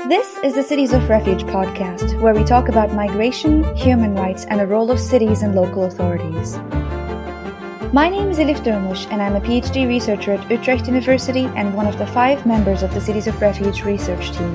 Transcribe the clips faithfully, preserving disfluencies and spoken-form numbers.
This is the Cities of Refuge podcast, where we talk about migration, human rights, and the role of cities and local authorities. My name is Elif Durmuş, and I'm a PhD researcher at Utrecht University and one of the five members of the Cities of Refuge research team.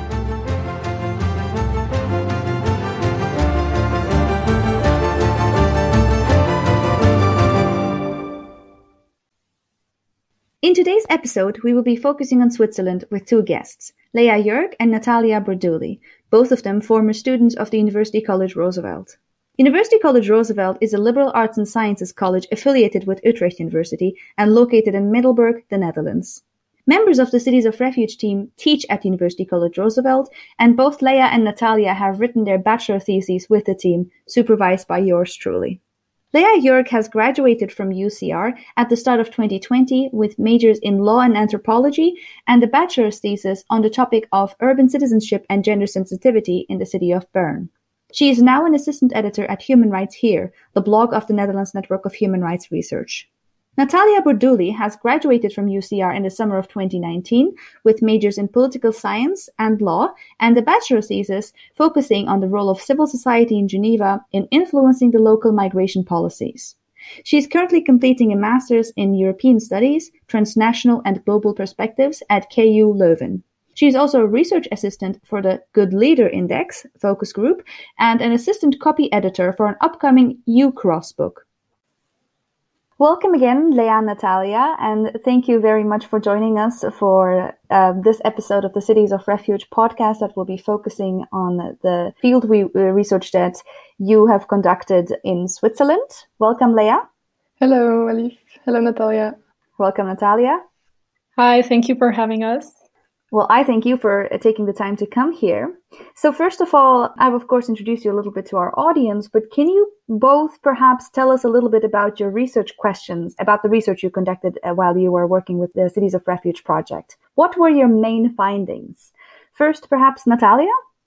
In today's episode, we will be focusing on Switzerland with two guests, Leah Jörg and Natalia Borduli, both of them former students of the University College Roosevelt. University College Roosevelt is a liberal arts and sciences college affiliated with Utrecht University and located in Middelburg, the Netherlands. Members of the Cities of Refuge team teach at University College Roosevelt, and both Leah and Natalia have written their bachelor theses with the team, supervised by yours truly. Leah Jörg has graduated from U C R at the start of twenty twenty with majors in law and anthropology and a bachelor's thesis on the topic of urban citizenship and gender sensitivity in the city of Bern. She is now an assistant editor at Human Rights Here, the blog of the Netherlands Network of Human Rights Research. Natalia Borduli has graduated from U C R in the summer of twenty nineteen with majors in political science and law and a bachelor's thesis focusing on the role of civil society in Geneva in influencing the local migration policies. She is currently completing a master's in European Studies, Transnational and Global Perspectives at K U Leuven. She is also a research assistant for the Good Leader Index focus group and an assistant copy editor for an upcoming U-Cross book. Welcome again, Leah and Natalia, and thank you very much for joining us for uh, this episode of the Cities of Refuge podcast that will be focusing on the field we, uh, research that you have conducted in Switzerland. Welcome, Leah. Hello, Elif. Hello, Natalia. Welcome, Natalia. Hi, thank you for having us. Well, I thank you for uh, taking the time to come here. So first of all, I've of course introduced you a little bit to our audience, but can you both perhaps tell us a little bit about your research questions, about the research you conducted uh, while you were working with the Cities of Refuge project? What were your main findings? First, perhaps Natalia?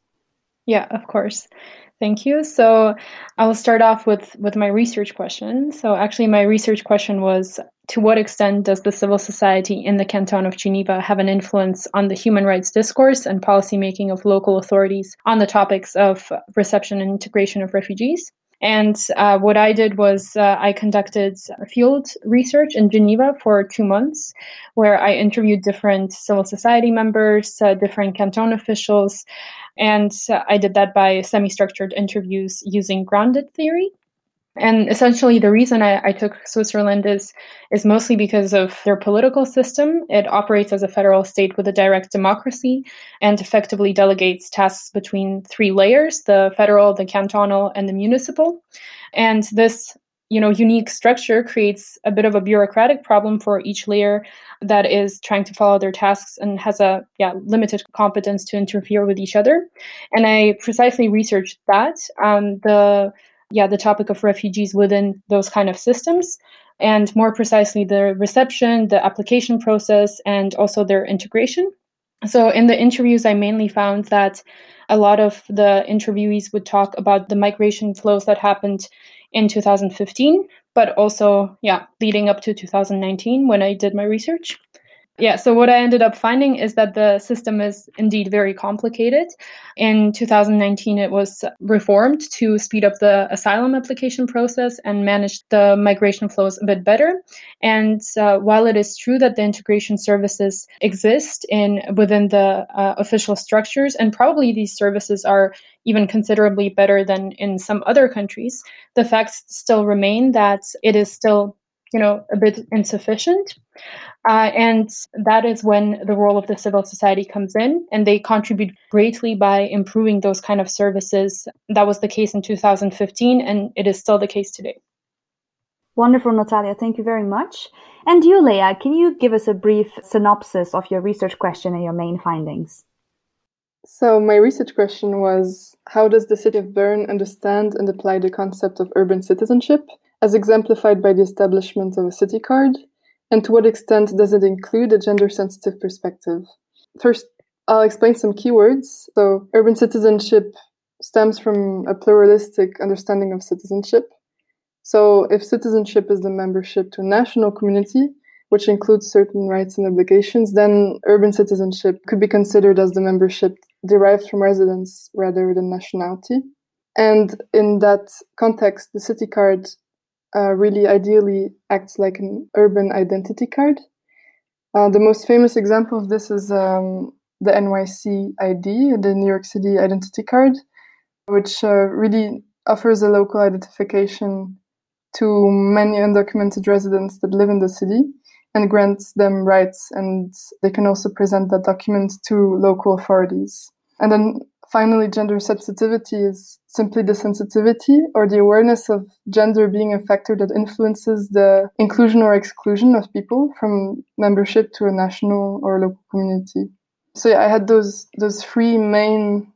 Yeah, of course. Thank you. So I will start off with, with my research question. So actually my research question was, to what extent does the civil society in the canton of Geneva have an influence on the human rights discourse and policymaking of local authorities on the topics of reception and integration of refugees? And uh, what I did was uh, I conducted field research in Geneva for two months, where I interviewed different civil society members, uh, different canton officials, and uh, I did that by semi-structured interviews using grounded theory. And essentially, the reason I, I took Switzerland is is mostly because of their political system. It operates as a federal state with a direct democracy and effectively delegates tasks between three layers: the federal, the cantonal, and the municipal. And this, you know, unique structure creates a bit of a bureaucratic problem for each layer that is trying to follow their tasks and has a yeah limited competence to interfere with each other. And I precisely researched that. Um, the Yeah, the topic of refugees within those kind of systems, and more precisely the reception, the application process, and also their integration. So in the interviews, I mainly found that a lot of the interviewees would talk about the migration flows that happened in two thousand fifteen, but also, yeah, leading up to two thousand nineteen when I did my research. Yeah, so what I ended up finding is that the system is indeed very complicated. In two thousand nineteen, it was reformed to speed up the asylum application process and manage the migration flows a bit better. And uh, while it is true that the integration services exist in within the uh, official structures, and probably these services are even considerably better than in some other countries, the facts still remain that it is still, you know, a bit insufficient. Uh, and that is when the role of the civil society comes in, and they contribute greatly by improving those kind of services. That was the case in two thousand fifteen, and it is still the case today. Wonderful, Natalia. Thank you very much. And you, Leah, can you give us a brief synopsis of your research question and your main findings? So my research question was, how does the city of Bern understand and apply the concept of urban citizenship, as exemplified by the establishment of a city card? And to what extent does it include a gender-sensitive perspective? First, I'll explain some keywords. So, urban citizenship stems from a pluralistic understanding of citizenship. So, if citizenship is the membership to a national community, which includes certain rights and obligations, then urban citizenship could be considered as the membership derived from residence rather than nationality. And in that context, the city card uh, really ideally acts like an urban identity card. Uh, the most famous example of this is um, the N Y C I D, the New York City Identity Card, which uh, really offers a local identification to many undocumented residents that live in the city and grants them rights, and they can also present that document to local authorities. And then finally, gender sensitivity is simply the sensitivity or the awareness of gender being a factor that influences the inclusion or exclusion of people from membership to a national or local community. So yeah, I had those those three main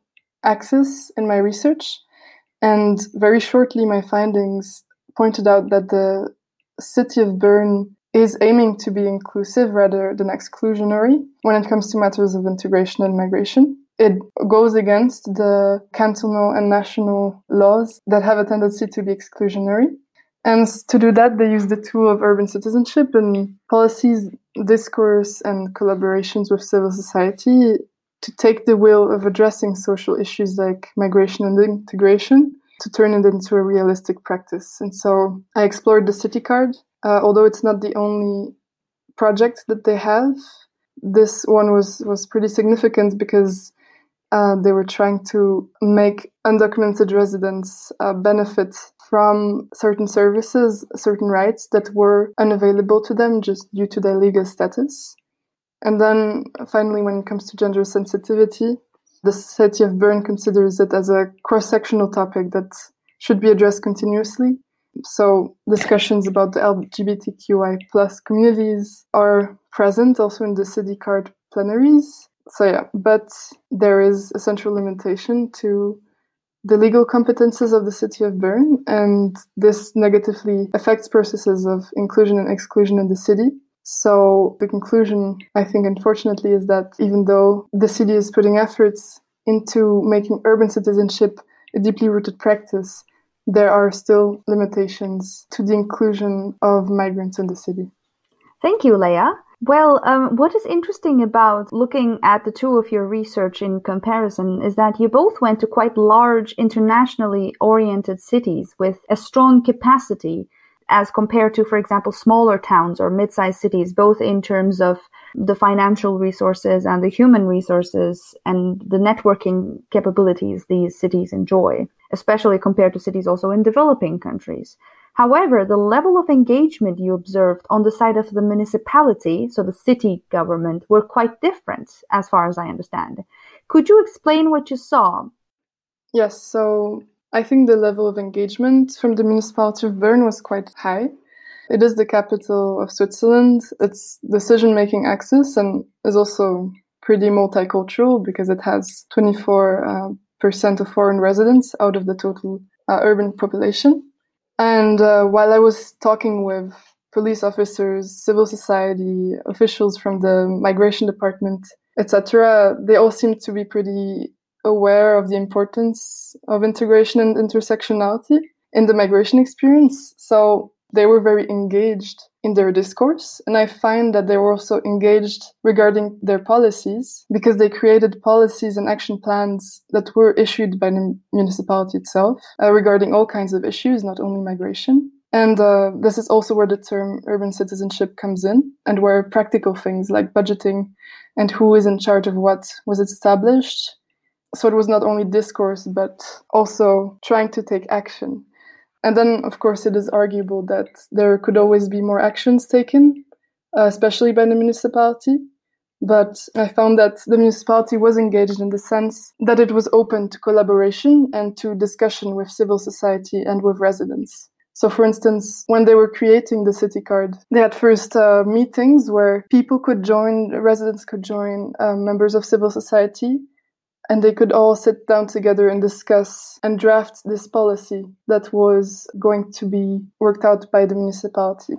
axes in my research, and very shortly my findings pointed out that the city of Bern is aiming to be inclusive rather than exclusionary when it comes to matters of integration and migration. It goes against the cantonal and national laws that have a tendency to be exclusionary. And to do that, they use the tool of urban citizenship and policies, discourse, and collaborations with civil society to take the will of addressing social issues like migration and integration to turn it into a realistic practice. And so I explored the city card. Uh, although it's not the only project that they have, this one was, was pretty significant because uh, they were trying to make undocumented residents uh, benefit from certain services, certain rights that were unavailable to them just due to their legal status. And then finally, when it comes to gender sensitivity, the city of Bern considers it as a cross-sectional topic that should be addressed continuously. So discussions about the L G B T Q I plus communities are present also in the city card plenaries. So yeah, but there is a central limitation to the legal competences of the city of Bern, and this negatively affects processes of inclusion and exclusion in the city. So the conclusion, I think, unfortunately, is that even though the city is putting efforts into making urban citizenship a deeply rooted practice, there are still limitations to the inclusion of migrants in the city. Thank you, Leah. Well, um, what is interesting about looking at the two of your research in comparison is that you both went to quite large, internationally oriented cities with a strong capacity as compared to, for example, smaller towns or mid-sized cities, both in terms of the financial resources and the human resources and the networking capabilities these cities enjoy, especially compared to cities also in developing countries. However, the level of engagement you observed on the side of the municipality, so the city government, were quite different, as far as I understand. Could you explain what you saw? Yes, so I think the level of engagement from the municipality of Bern was quite high. It is the capital of Switzerland. Its decision-making axis and is also pretty multicultural because it has twenty-four percent uh, of foreign residents out of the total uh, urban population. And uh, while I was talking with police officers, civil society, officials from the migration department, et cetera, they all seemed to be pretty aware of the importance of integration and intersectionality in the migration experience. So they were very engaged in their discourse. And I find that they were also engaged regarding their policies because they created policies and action plans that were issued by the municipality itself uh, regarding all kinds of issues, not only migration. And uh, this is also where the term urban citizenship comes in, and where practical things like budgeting and who is in charge of what was established. So it was not only discourse, but also trying to take action. And then, of course, it is arguable that there could always be more actions taken, uh, especially by the municipality. But I found that the municipality was engaged in the sense that it was open to collaboration and to discussion with civil society and with residents. So, for instance, when they were creating the city card, they had first uh, meetings where people could join, residents could join, uh, members of civil society, and they could all sit down together and discuss and draft this policy that was going to be worked out by the municipality.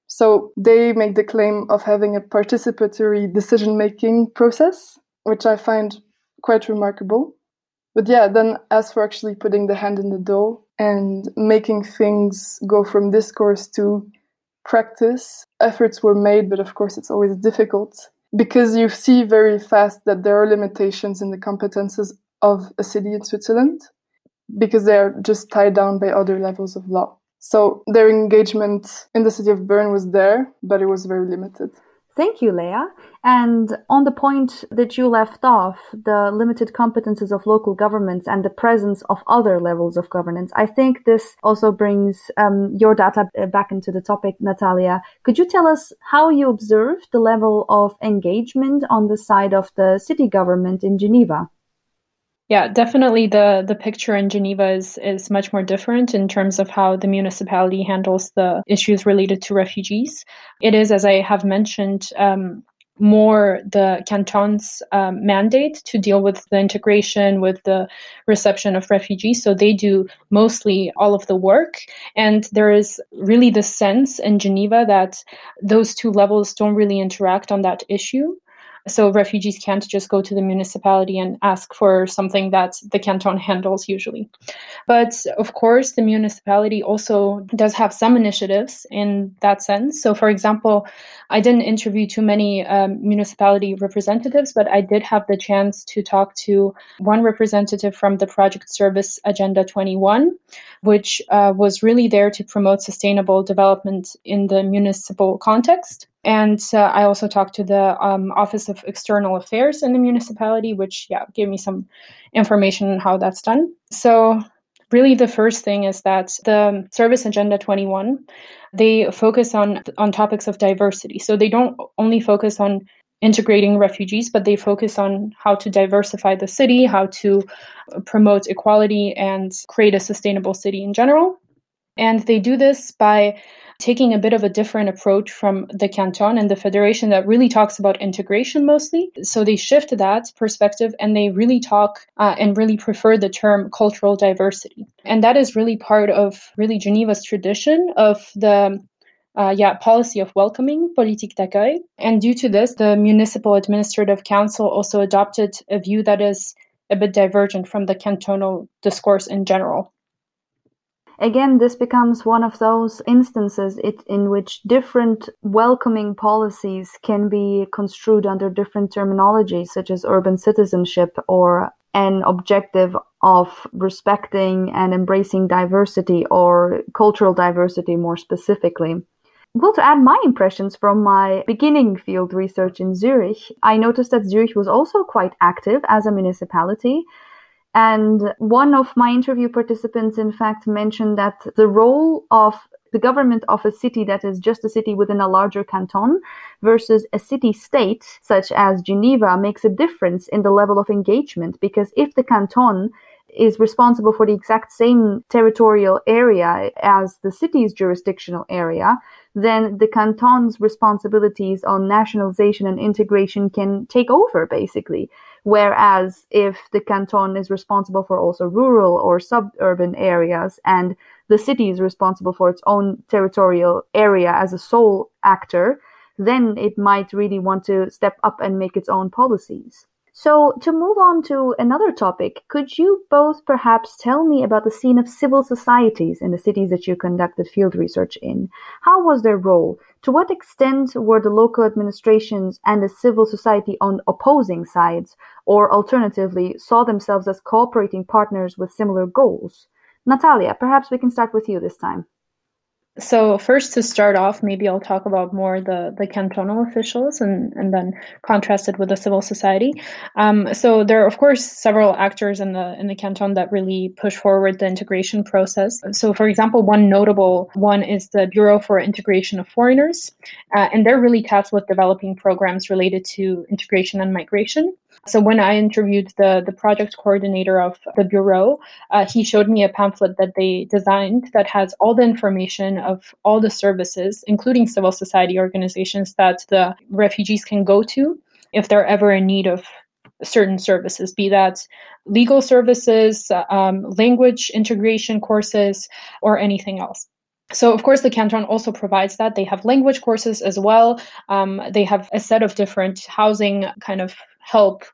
So they make the claim of having a participatory decision-making process, which I find quite remarkable. But yeah, then as for actually putting the hand in the dough and making things go from discourse to practice, efforts were made, but of course it's always difficult. because you see very fast that there are limitations in the competences of a city in Switzerland, because they are just tied down by other levels of law. So their engagement in the city of Bern was there, but it was very limited. Thank you, Leah. And on the point that you left off, the limited competences of local governments and the presence of other levels of governance, I think this also brings um, your data back into the topic, Natalia. Could you tell us how you observed the level of engagement on the side of the city government in Geneva? Yeah, definitely the, the picture in Geneva is, is much more different in terms of how the municipality handles the issues related to refugees. It is, as I have mentioned, um, more the canton's um, mandate to deal with the integration, with the reception of refugees. So they do mostly all of the work. And there is really the sense in Geneva that those two levels don't really interact on that issue. So refugees can't just go to the municipality and ask for something that the canton handles usually. But of course, the municipality also does have some initiatives in that sense. So for example, I didn't interview too many um, municipality representatives, but I did have the chance to talk to one representative from the project service Agenda twenty-one, which uh, was really there to promote sustainable development in the municipal context. And uh, I also talked to the um, Office of External Affairs in the municipality, which yeah gave me some information on how that's done. So really the first thing is that the Service Agenda twenty-one, they focus on on topics of diversity. So they don't only focus on integrating refugees, but they focus on how to diversify the city, how to promote equality and create a sustainable city in general. And they do this by taking a bit of a different approach from the canton and the federation that really talks about integration mostly. So they shift that perspective and they really talk uh, and really prefer the term cultural diversity. And that is really part of really Geneva's tradition of the uh, yeah policy of welcoming, politique d'accueil. And due to this, the Municipal Administrative Council also adopted a view that is a bit divergent from the cantonal discourse in general. Again, this becomes one of those instances it, in which different welcoming policies can be construed under different terminologies, such as urban citizenship or an objective of respecting and embracing diversity or cultural diversity more specifically. Well, to add my impressions from my beginning field research in Zurich, I noticed that Zurich was also quite active as a municipality. And one of my interview participants, in fact, mentioned that the role of the government of a city that is just a city within a larger canton versus a city-state, such as Geneva, makes a difference in the level of engagement. Because if the canton is responsible for the exact same territorial area as the city's jurisdictional area, then the canton's responsibilities on nationalization and integration can take over, basically. Whereas if the canton is responsible for also rural or suburban areas and the city is responsible for its own territorial area as a sole actor, then it might really want to step up and make its own policies. So to move on to another topic, could you both perhaps tell me about the scene of civil societies in the cities that you conducted field research in? How was their role? To what extent were the local administrations and the civil society on opposing sides, or alternatively saw themselves as cooperating partners with similar goals? Natalia, perhaps we can start with you this time. So first, to start off, maybe I'll talk about more the, the cantonal officials and, and then contrast it with the civil society. Um, so there are, of course, several actors in the in the canton that really push forward the integration process. So, for example, one notable one is the Bureau for Integration of Foreigners, uh, and they're really tasked with developing programs related to integration and migration. So when I interviewed the, the project coordinator of the Bureau, uh, he showed me a pamphlet that they designed that has all the information of all the services, including civil society organizations, that the refugees can go to if they're ever in need of certain services, be that legal services, um, language integration courses, or anything else. So, of course, the canton also provides that. They have language courses as well. Um, they have a set of different housing kind of help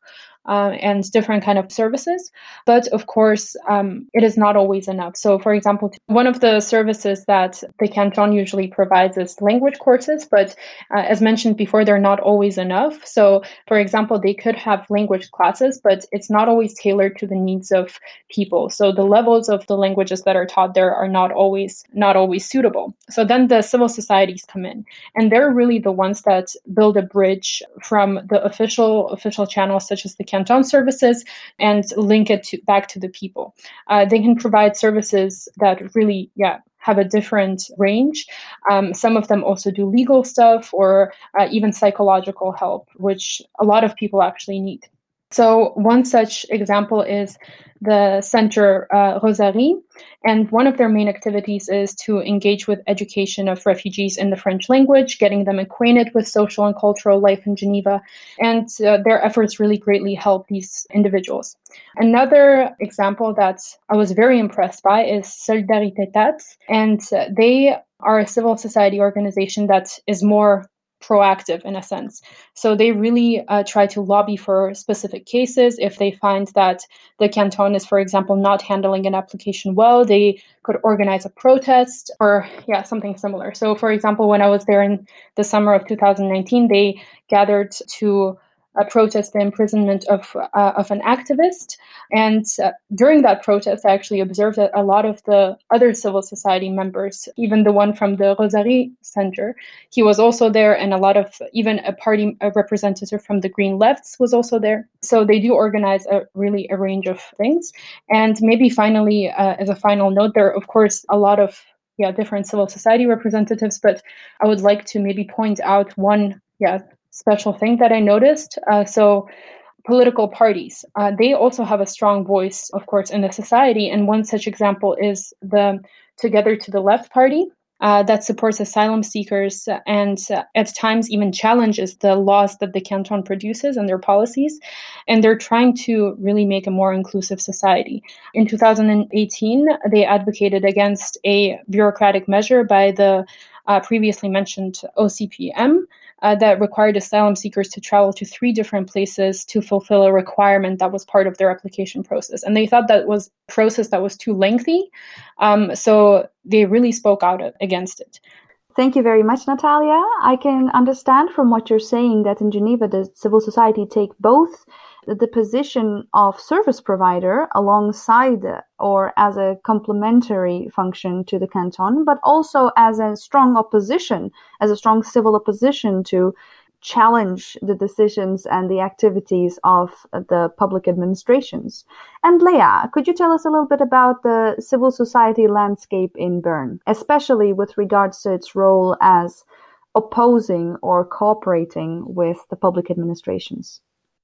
uh, and different kind of services. But of course, um, it is not always enough. So, for example, one of the services that the canton usually provides is language courses, but uh, as mentioned before, they're not always enough. So, for example, they could have language classes, but it's not always tailored to the needs of people. So the levels of the languages that are taught there are not always not always suitable. So then the civil societies come in, and they're really the ones that build a bridge from the official official channels such as the canton services and link it to, back to the people. Uh, they can provide services that really, yeah, have a different range. Um, some of them also do legal stuff or uh, even psychological help, which a lot of people actually need. So one such example is the Center uh, Rosary, and one of their main activities is to engage with education of refugees in the French language, getting them acquainted with social and cultural life in Geneva, and uh, their efforts really greatly help these individuals. Another example that I was very impressed by is Solidaritétat, and uh, they are a civil society organization that is more proactive in a sense. So they really uh, try to lobby for specific cases. If they find that the canton is, for example, not handling an application well, they could organize a protest or, yeah, something similar. So, for example, when I was there in the summer of two thousand nineteen, they gathered to uh, protest the imprisonment of uh, of an activist. And uh, during that protest, I actually observed that a lot of the other civil society members, even the one from the Rosary Center, he was also there, and a lot of, even a party a representative from the Green Lefts was also there. So they do organize a really a range of things. And maybe finally, uh, as a final note, there are, of course, a lot of yeah different civil society representatives, but I would like to maybe point out one yeah special thing that I noticed. Uh, so political parties, uh, they also have a strong voice, of course, in the society. And one such example is the Together to the Left party, uh, that supports asylum seekers and uh, at times even challenges the laws that the canton produces and their policies. And they're trying to really make a more inclusive society. In two thousand eighteen, they advocated against a bureaucratic measure by the uh, previously mentioned O C P M, Uh, that required asylum seekers to travel to three different places to fulfill a requirement that was part of their application process. And they thought that was a process that was too lengthy. Um, so they really spoke out against it. Thank you very much, Natalia. I can understand from what you're saying that in Geneva, the civil society take both the position of service provider alongside or as a complementary function to the canton, but also as a strong opposition, as a strong civil opposition to challenge the decisions and the activities of the public administrations. And Leah, could you tell us a little bit about the civil society landscape in Bern, especially with regards to its role as opposing or cooperating with the public administrations?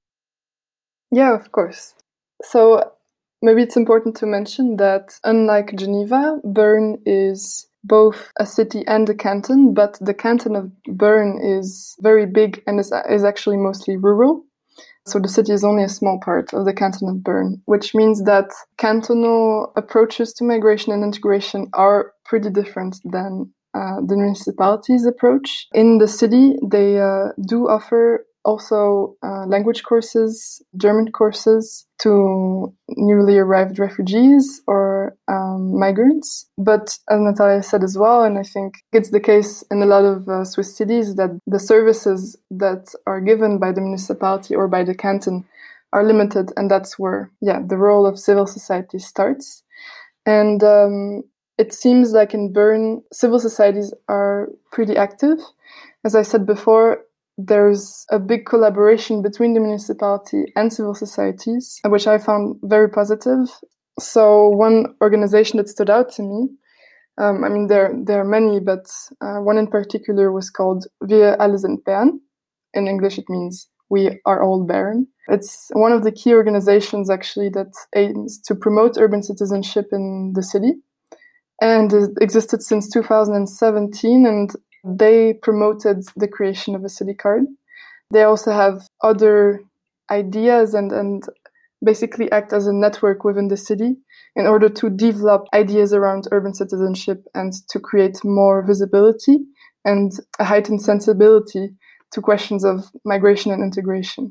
Yeah, of course. So maybe it's important to mention that unlike Geneva, Bern is both a city and a canton, but the canton of Bern is very big and is, is actually mostly rural. So the city is only a small part of the canton of Bern, which means that cantonal approaches to migration and integration are pretty different than uh, the municipality's approach. In the city, they uh, do offer also uh, language courses, German courses to newly arrived refugees or um, migrants. But as Natalia said as well, and I think it's the case in a lot of uh, Swiss cities, that the services that are given by the municipality or by the canton are limited. And that's where, yeah, the role of civil society starts. And um, it seems like in Bern, civil societies are pretty active. As I said before, there's a big collaboration between the municipality and civil societies, which I found very positive. So one organization that stood out to me, um, I mean, there there are many, but uh, one in particular was called Wir alle sind Bern. In English, it means we are all Bern. It's one of the key organizations, actually, that aims to promote urban citizenship in the city. And it existed since two thousand seventeen, and they promoted the creation of a city card. They also have other ideas and, and basically act as a network within the city in order to develop ideas around urban citizenship and to create more visibility and a heightened sensibility to questions of migration and integration.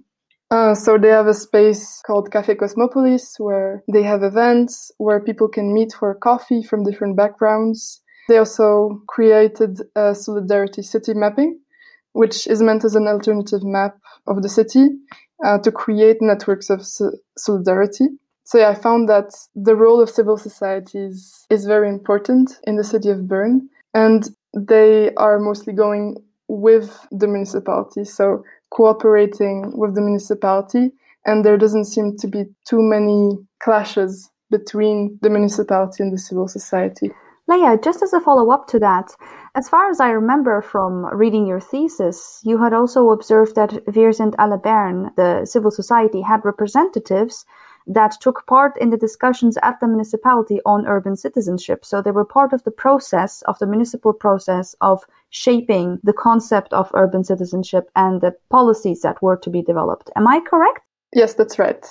Uh, so they have a space called Café Cosmopolis where they have events where people can meet for coffee from different backgrounds. They also created a Solidarity City mapping, which is meant as an alternative map of the city uh, to create networks of so- solidarity. So yeah, I found that the role of civil societies is very important in the city of Bern, and they are mostly going with the municipality, so cooperating with the municipality, and there doesn't seem to be too many clashes between the municipality and the civil society. Leah, just as a follow-up to that, as far as I remember from reading your thesis, you had also observed that Wir sind alle Bern, the civil society, had representatives that took part in the discussions at the municipality on urban citizenship. So they were part of the process, of the municipal process of shaping the concept of urban citizenship and the policies that were to be developed. Am I correct? Yes, that's right.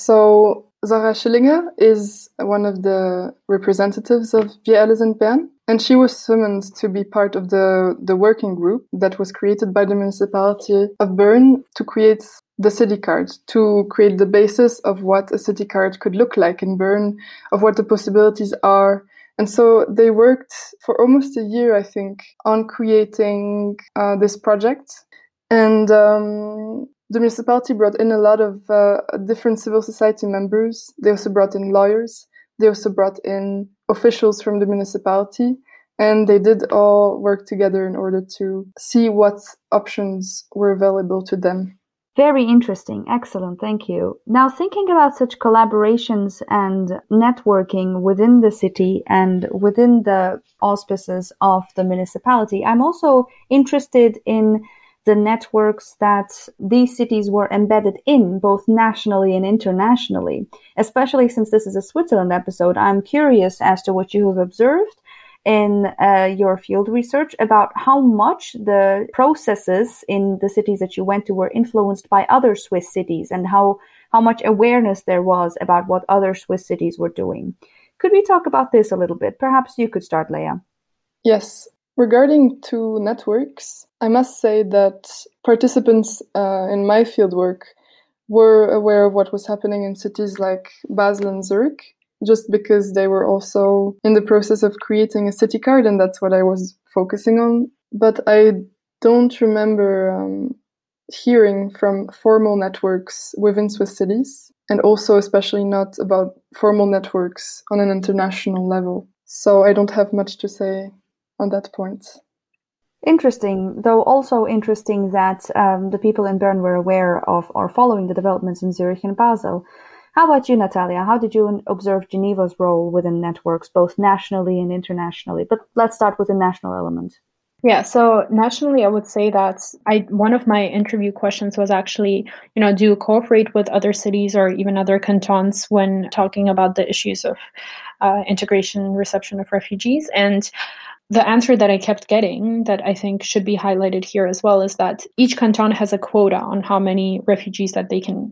So Sarah Schillinger is one of the representatives of Wir alle sind Bern, and she was summoned to be part of the, the working group that was created by the municipality of Bern to create the city card, to create the basis of what a city card could look like in Bern, of what the possibilities are. And so they worked for almost a year, I think, on creating uh, this project. And um, the municipality brought in a lot of uh, different civil society members. They also brought in lawyers. They also brought in officials from the municipality. And they did all work together in order to see what options were available to them. Very interesting. Excellent. Thank you. Now, thinking about such collaborations and networking within the city and within the auspices of the municipality, I'm also interested in the networks that these cities were embedded in, both nationally and internationally. Especially since this is a Switzerland episode, I'm curious as to what you have observed in uh, your field research about how much the processes in the cities that you went to were influenced by other Swiss cities and how, how much awareness there was about what other Swiss cities were doing. Could we talk about this a little bit? Perhaps you could start, Leah. Yes. Regarding to networks, I must say that participants uh, in my fieldwork were aware of what was happening in cities like Basel and Zurich, just because they were also in the process of creating a city card, and that's what I was focusing on. But I don't remember um, hearing from formal networks within Swiss cities, and also especially not about formal networks on an international level. So I don't have much to say on that point. Interesting, though also interesting that um, the people in Bern were aware of or following the developments in Zurich and Basel. How about you, Natalia? How did you observe Geneva's role within networks, both nationally and internationally? But let's start with the national element. Yeah, so nationally, I would say that I one of my interview questions was actually, you know, do you cooperate with other cities or even other cantons when talking about the issues of uh, integration and reception of refugees? And the answer that I kept getting that I think should be highlighted here as well is that each canton has a quota on how many refugees that they can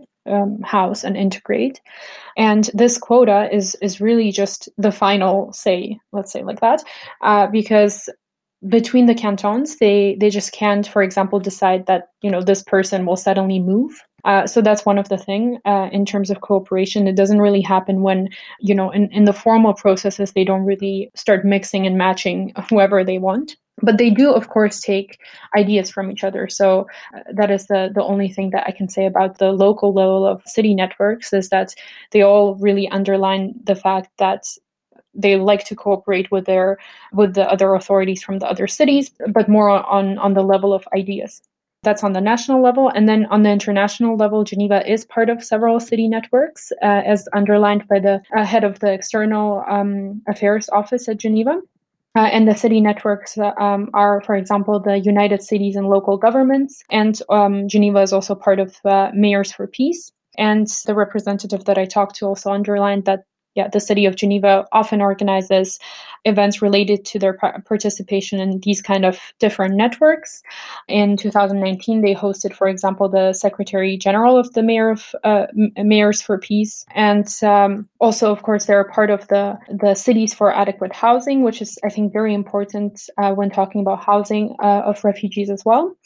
Um, house and integrate, and this quota is is really just the final say, let's say like that, uh, because between the cantons they they just can't, for example, decide that, you know, this person will suddenly move. Uh, so that's one of the thing uh, in terms of cooperation. It doesn't really happen when, you know, in, in the formal processes they don't really start mixing and matching whoever they want. But they do, of course, take ideas from each other. So uh, that is the, the only thing that I can say about the local level of city networks, is that they all really underline the fact that they like to cooperate with their with the other authorities from the other cities, but more on, on the level of ideas. That's on the national level. And then on the international level, Geneva is part of several city networks, uh, as underlined by the uh, head of the External um, Affairs Office at Geneva. Uh, and the city networks uh, um, are, for example, the United Cities and Local Governments. And um, Geneva is also part of uh, Mayors for Peace. And the representative that I talked to also underlined that, yeah, the city of Geneva often organizes events related to their par- participation in these kind of different networks. In two thousand nineteen, they hosted, for example, the Secretary General of the Mayor of uh, Mayors for Peace, and um, also, of course, they're a part of the the Cities for Adequate Housing, which is, I think, very important uh, when talking about housing uh, of refugees as well.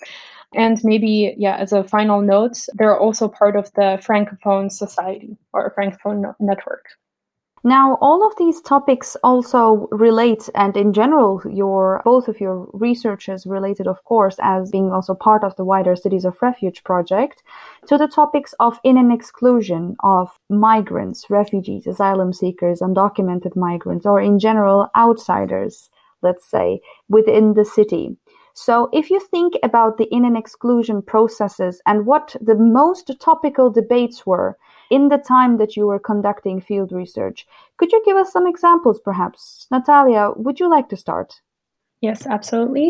And maybe, yeah, as a final note, they're also part of the Francophone Society or Francophone no- Network. Now, all of these topics also relate, and in general, your both of your researches related, of course, as being also part of the wider Cities of Refuge project, to the topics of in and exclusion of migrants, refugees, asylum seekers, undocumented migrants, or in general, outsiders, let's say, within the city. So if you think about the in and exclusion processes and what the most topical debates were in the time that you were conducting field research, could you give us some examples, perhaps? Natalia, would you like to start? Yes, absolutely.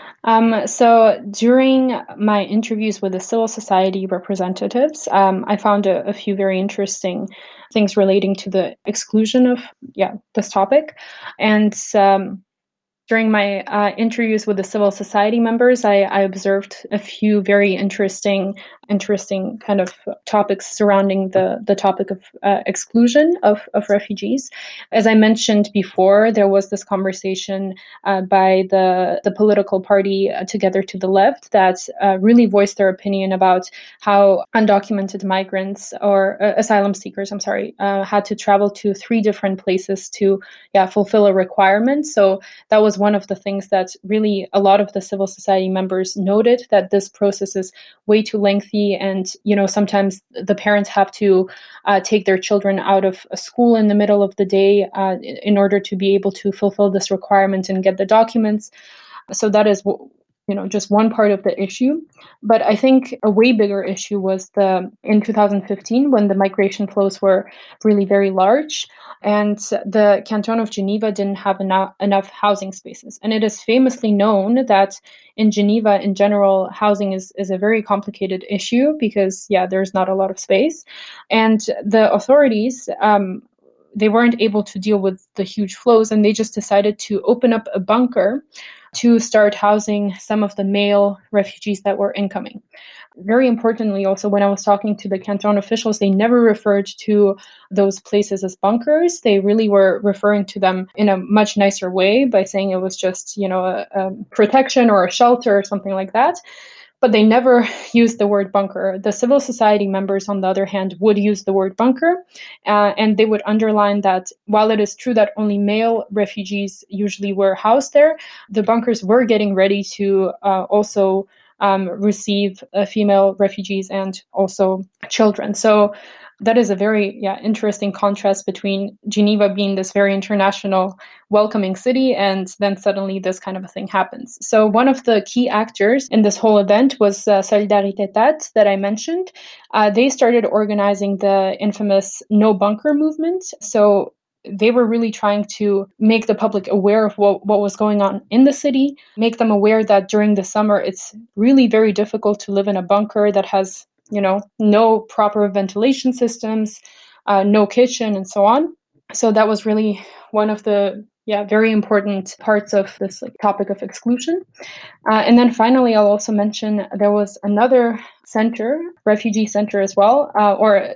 Um, so during my interviews with the civil society representatives, um, I found a, a few very interesting things relating to the exclusion of, yeah, this topic. And um, during my uh, interviews with the civil society members, I, I observed a few very interesting, interesting kind of topics surrounding the, the topic of uh, exclusion of, of refugees. As I mentioned before, there was this conversation uh, by the, the political party uh, Together to the Left that uh, really voiced their opinion about how undocumented migrants or uh, asylum seekers, I'm sorry, uh, had to travel to three different places to yeah, fulfill a requirement. So that was one of the things that really a lot of the civil society members noted, that this process is way too lengthy. And, you know, sometimes the parents have to uh, take their children out of a school in the middle of the day uh, in order to be able to fulfill this requirement and get the documents. So that is, you know, just one part of the issue. But I think a way bigger issue was the in two thousand fifteen, when the migration flows were really very large, and the Canton of Geneva didn't have enough, enough housing spaces. And it is famously known that in Geneva, in general, housing is, is a very complicated issue because, yeah, there's not a lot of space. And the authorities, um, they weren't able to deal with the huge flows, and they just decided to open up a bunker to start housing some of the male refugees that were incoming. Very importantly, also, when I was talking to the Canton officials, they never referred to those places as bunkers. They really were referring to them in a much nicer way by saying it was just, you know, a, a protection or a shelter or something like that. But they never used the word bunker. The civil society members, on the other hand, would use the word bunker, uh, and they would underline that while it is true that only male refugees usually were housed there, the bunkers were getting ready to uh, also um, receive uh, female refugees and also children. So that is a very yeah interesting contrast between Geneva being this very international, welcoming city, and then suddenly this kind of a thing happens. So one of the key actors in this whole event was uh, Solidaritat that I mentioned. Uh, they started organizing the infamous No Bunker movement. So they were really trying to make the public aware of what, what was going on in the city, make them aware that during the summer it's really very difficult to live in a bunker that has, you know, no proper ventilation systems, uh, no kitchen, and so on. So that was really one of the yeah very important parts of this like, topic of exclusion. Uh, and then finally, I'll also mention there was another center, refugee center as well, uh, or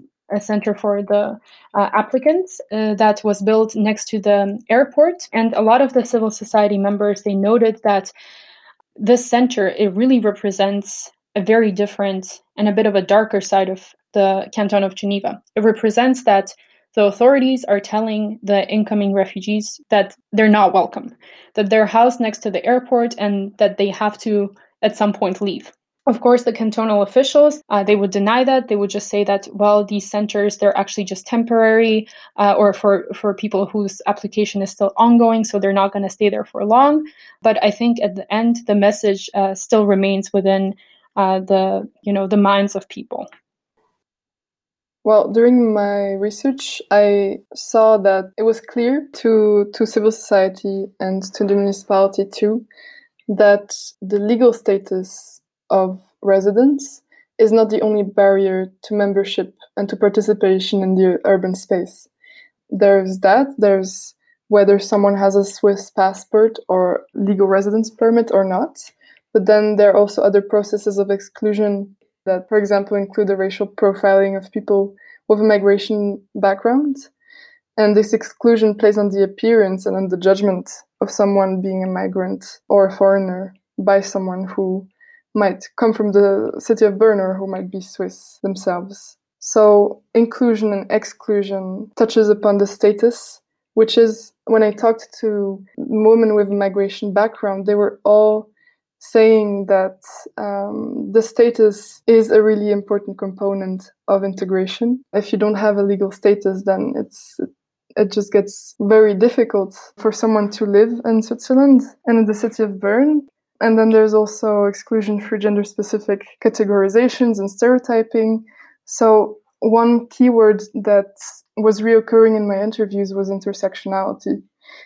a center for the uh, applicants uh, that was built next to the airport. And a lot of the civil society members, they noted that this center, it really represents a very different and a bit of a darker side of the Canton of Geneva. It represents that the authorities are telling the incoming refugees that they're not welcome, that they're housed next to the airport and that they have to at some point leave. Of course, the cantonal officials, uh, they would deny that. They would just say that, well, these centers, they're actually just temporary uh, or for, for people whose application is still ongoing, so they're not going to stay there for long. But I think at the end, the message uh, still remains within uh, the, you know, the minds of people. Well, during my research, I saw that it was clear to, to civil society and to the municipality too, that the legal status of residents is not the only barrier to membership and to participation in the urban space. There's that, there's whether someone has a Swiss passport or legal residence permit or not, but then there are also other processes of exclusion that, for example, include the racial profiling of people with a migration background. And this exclusion plays on the appearance and on the judgment of someone being a migrant or a foreigner by someone who might come from the city of Bern or who might be Swiss themselves. So inclusion and exclusion touches upon the status, which is, when I talked to women with a migration background, they were all saying that um, the status is a really important component of integration. If you don't have a legal status, then it's it just gets very difficult for someone to live in Switzerland and in the city of Bern. And then there's also exclusion for gender-specific categorizations and stereotyping. So one keyword that was reoccurring in my interviews was intersectionality.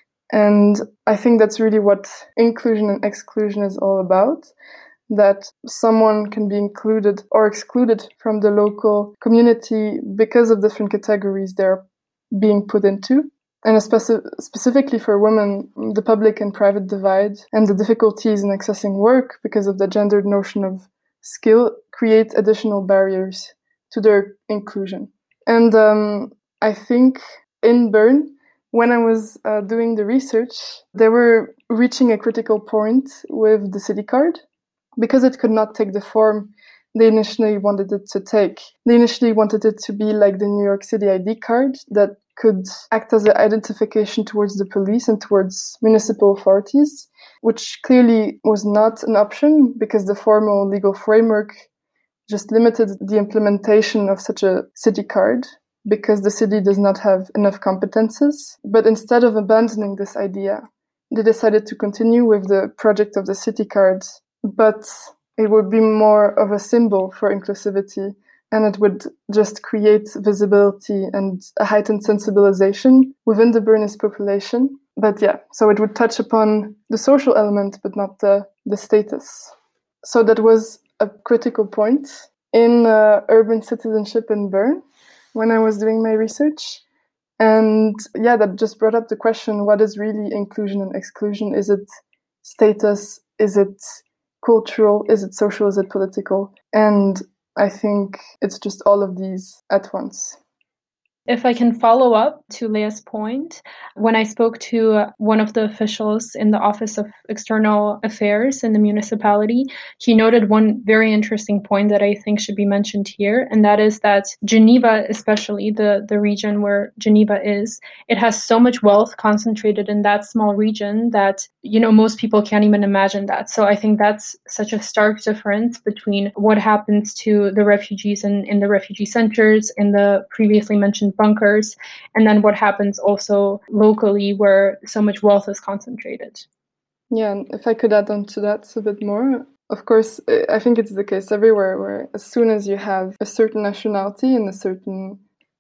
And I think that's really what inclusion and exclusion is all about, that someone can be included or excluded from the local community because of different categories they're being put into. And especially, specifically for women, the public and private divide and the difficulties in accessing work because of the gendered notion of skill create additional barriers to their inclusion. And um, I think in Bern, when I was uh, doing the research, they were reaching a critical point with the city card because it could not take the form they initially wanted it to take. They initially wanted it to be like the New York City I D card that could act as an identification towards the police and towards municipal authorities, which clearly was not an option because the formal legal framework just limited the implementation of such a city card, because the city does not have enough competences. But instead of abandoning this idea, they decided to continue with the project of the city card, but it would be more of a symbol for inclusivity, and it would just create visibility and a heightened sensibilization within the Bernese population. But yeah, so it would touch upon the social element, but not the, the status. So that was a critical point in uh, urban citizenship in Bern when I was doing my research. And yeah, that just brought up the question, what is really inclusion and exclusion? Is it status? Is it cultural? Is it social? Is it political? And I think it's just all of these at once. If I can follow up to Leah's point, when I spoke to one of the officials in the Office of External Affairs in the municipality, he noted one very interesting point that I think should be mentioned here, and that is that Geneva, especially the, the region where Geneva is, it has so much wealth concentrated in that small region that, you know, most people can't even imagine that. So I think that's such a stark difference between what happens to the refugees in, in the refugee centers, in the previously mentioned bunkers, and then what happens also locally where so much wealth is concentrated. Yeah, and if I could add on to that a bit more, of course, I think it's the case everywhere where as soon as you have a certain nationality and a certain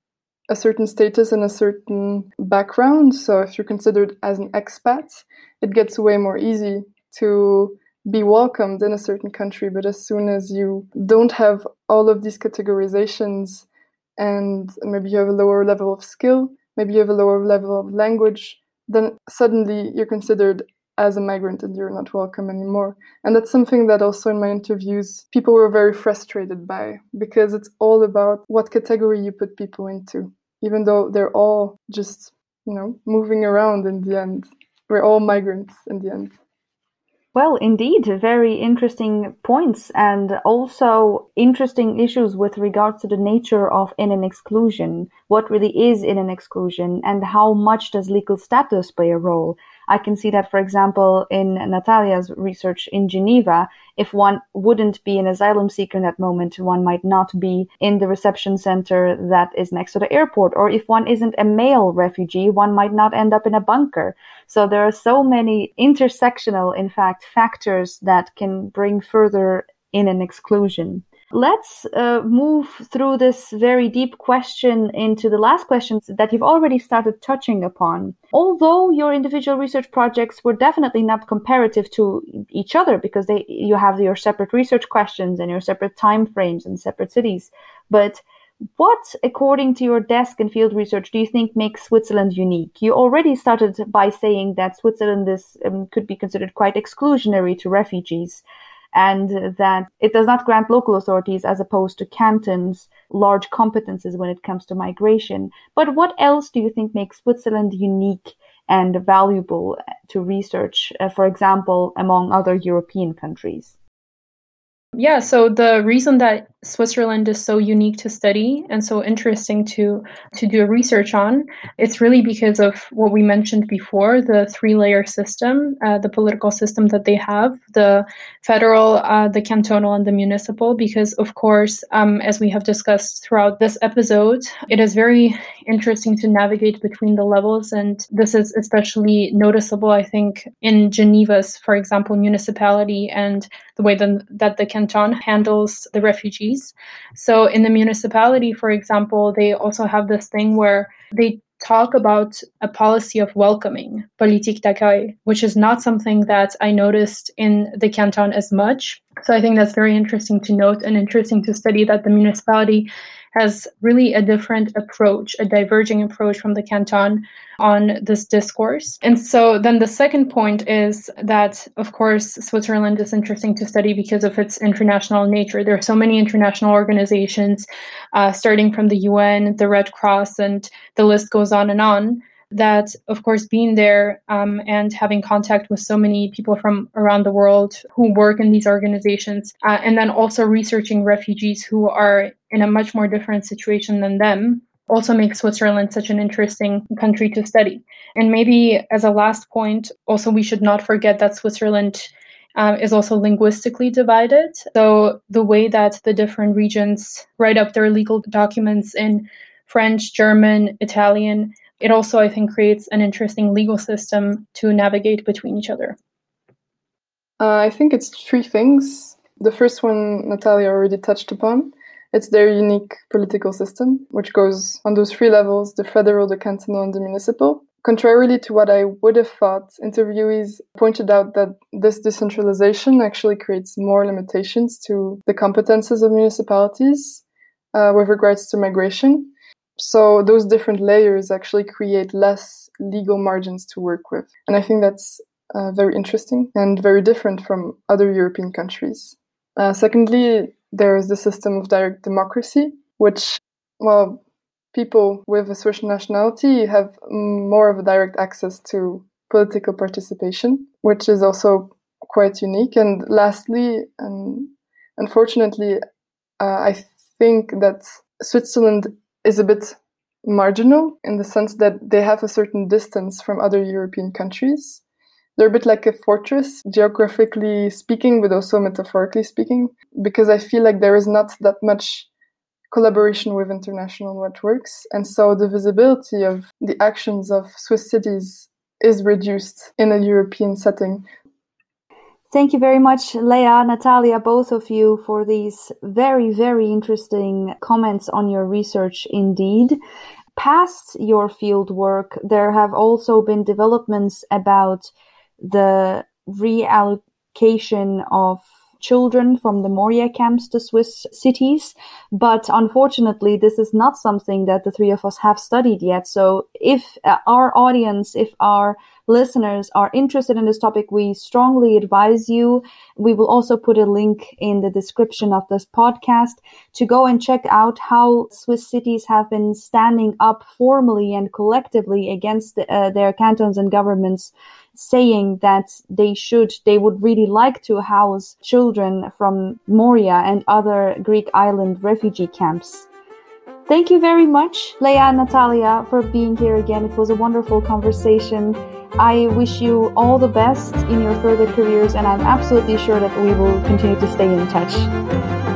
a certain status and a certain background, so if you're considered as an expat, it gets way more easy to be welcomed in a certain country. But as soon as you don't have all of these categorizations, and maybe you have a lower level of skill, maybe you have a lower level of language, then suddenly you're considered as a migrant and you're not welcome anymore. And that's something that also in my interviews, people were very frustrated by, because it's all about what category you put people into, even though they're all just, you know, moving around in the end. We're all migrants in the end. Well, indeed, very interesting points, and also interesting issues with regards to the nature of in and exclusion. What really is in and exclusion, and how much does legal status play a role? I can see that, for example, in Natalia's research in Geneva, if one wouldn't be an asylum seeker in that moment, one might not be in the reception center that is next to the airport. Or if one isn't a male refugee, one might not end up in a bunker. So there are so many intersectional, in fact, factors that can bring further in and exclusion. Let's uh, move through this very deep question into the last questions that you've already started touching upon. Although your individual research projects were definitely not comparative to each other, because they you have your separate research questions and your separate time frames and separate cities, but what, according to your desk and field research, do you think makes Switzerland unique? You already started by saying that Switzerland is um, could be considered quite exclusionary to refugees, and that it does not grant local authorities, as opposed to cantons, large competences when it comes to migration. But what else do you think makes Switzerland unique and valuable to research, uh, for example, among other European countries? Yeah, so the reason that Switzerland is so unique to study and so interesting to to do research on, it's really because of what we mentioned before, the three-layer system, uh, the political system that they have, the federal, uh, the cantonal, and the municipal, because of course, um, as we have discussed throughout this episode, it is very interesting to navigate between the levels, and this is especially noticeable, I think, in Geneva's, for example, municipality and the way that, that the canton handles the refugees. So in the municipality, for example, they also have this thing where they talk about a policy of welcoming, politique d'accueil, which is not something that I noticed in the canton as much. So I think that's very interesting to note and interesting to study that the municipality has really a different approach, a diverging approach from the canton on this discourse. And so then the second point is that, of course, Switzerland is interesting to study because of its international nature. There are so many international organizations, uh, starting from the U N, the Red Cross, and the list goes on and on, that, of course, being there um, and having contact with so many people from around the world who work in these organizations, uh, and then also researching refugees who are in a much more different situation than them, also makes Switzerland such an interesting country to study. And maybe as a last point, also we should not forget that Switzerland um, is also linguistically divided. So the way that the different regions write up their legal documents in French, German, Italian, it also, I think, creates an interesting legal system to navigate between each other. Uh, I think it's three things. The first one Natalia already touched upon. It's their unique political system, which goes on those three levels, the federal, the cantonal, and the municipal. Contrarily to what I would have thought, interviewees pointed out that this decentralization actually creates more limitations to the competences of municipalities uh, with regards to migration. So those different layers actually create less legal margins to work with. And I think that's uh, very interesting and very different from other European countries. Uh, secondly, there is the system of direct democracy, which, well, people with a Swiss nationality have more of a direct access to political participation, which is also quite unique. And lastly, and unfortunately, uh, I think that Switzerland is a bit marginal in the sense that they have a certain distance from other European countries. They're a bit like a fortress, geographically speaking, but also metaphorically speaking, because I feel like there is not that much collaboration with international networks. And so the visibility of the actions of Swiss cities is reduced in a European setting. Thank you very much, Leah, Natalia, both of you, for these very, very interesting comments on your research indeed. Past your field work, there have also been developments about the reallocation of children from the Moria camps to Swiss cities. But unfortunately, this is not something that the three of us have studied yet. So if uh, our audience, if our listeners are interested in this topic, we strongly advise you. We will also put a link in the description of this podcast to go and check out how Swiss cities have been standing up formally and collectively against the, uh, their cantons and governments, saying that they should, they would really like to house children from Moria and other Greek island refugee camps. Thank you very much, Leah and Natalia, for being here again. It was a wonderful conversation. I wish you all the best in your further careers, and I'm absolutely sure that we will continue to stay in touch.